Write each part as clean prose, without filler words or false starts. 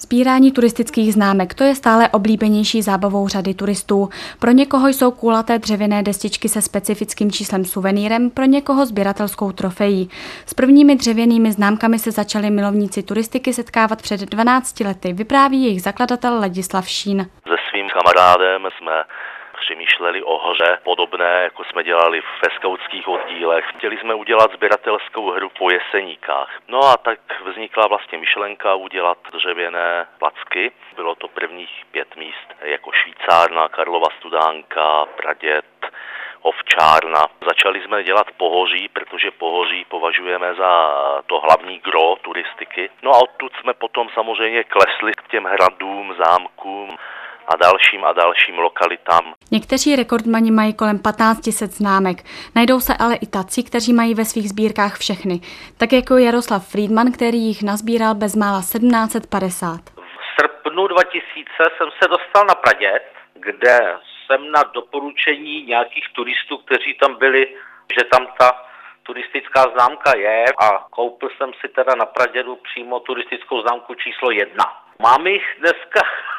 Sbírání turistických známek, to je stále oblíbenější zábavou řady turistů. Pro někoho jsou kulaté dřevěné destičky se specifickým číslem suvenýrem, pro někoho sběratelskou trofejí. S prvními dřevěnými známkami se začali milovníci turistiky setkávat před 12 lety, vypráví jejich zakladatel Ladislav Šín. Se svým kamarádem jsme přemýšleli o hře podobné, jako jsme dělali ve skautských oddílech. Chtěli jsme udělat sběratelskou hru po Jeseníkách. No a tak vznikla vlastně myšlenka udělat dřevěné placky. Bylo to prvních 5 míst, jako Švýcárna, Karlova Studánka, Praděd, Ovčárna. Začali jsme dělat Pohoří, protože Pohoří považujeme za to hlavní gro turistiky. No a odtud jsme potom samozřejmě klesli k těm hradům, zámkům a dalším lokalitám. Někteří rekordmani mají kolem 1500 známek. Najdou se ale i tací, kteří mají ve svých sbírkách všechny. Tak jako Jaroslav Friedman, který jich nazbíral bezmála 1750. V srpnu 2000 jsem se dostal na Praděd, kde jsem na doporučení nějakých turistů, kteří tam byli, že tam ta turistická známka je, a koupil jsem si teda na Pradědu přímo turistickou známku číslo 1. Mám jich dneska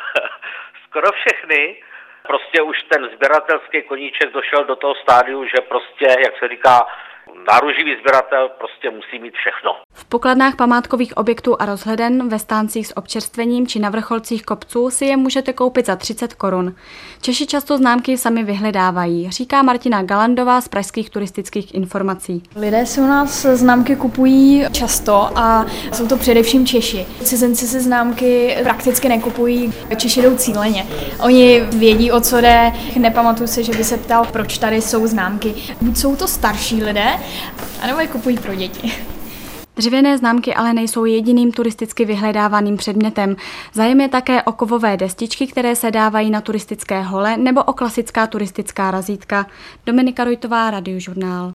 skoro všechny. Prostě už ten sběratelský koníček došel do toho stádiu, že prostě, jak se říká, náruživý sběratel prostě musí mít všechno. V pokladnách památkových objektů a rozhleden, ve stáncích s občerstvením či na vrcholcích kopců si je můžete koupit za 30 korun. Češi často známky sami vyhledávají, říká Martina Galandová z pražských turistických informací. Lidé si u nás známky kupují často a jsou to především Češi. Cizinci si známky prakticky nekupují, Češi jdou cíleně. Oni vědí, o co jde, nepamatuju si, že by se ptal, proč tady jsou známky. Buď jsou to starší lidé, anebo je kupují pro děti. Dřevěné známky ale nejsou jediným turisticky vyhledávaným předmětem. Zájem je také o kovové destičky, které se dávají na turistické hole, nebo o klasická turistická razítka. Dominika Rojtová, Radiožurnál.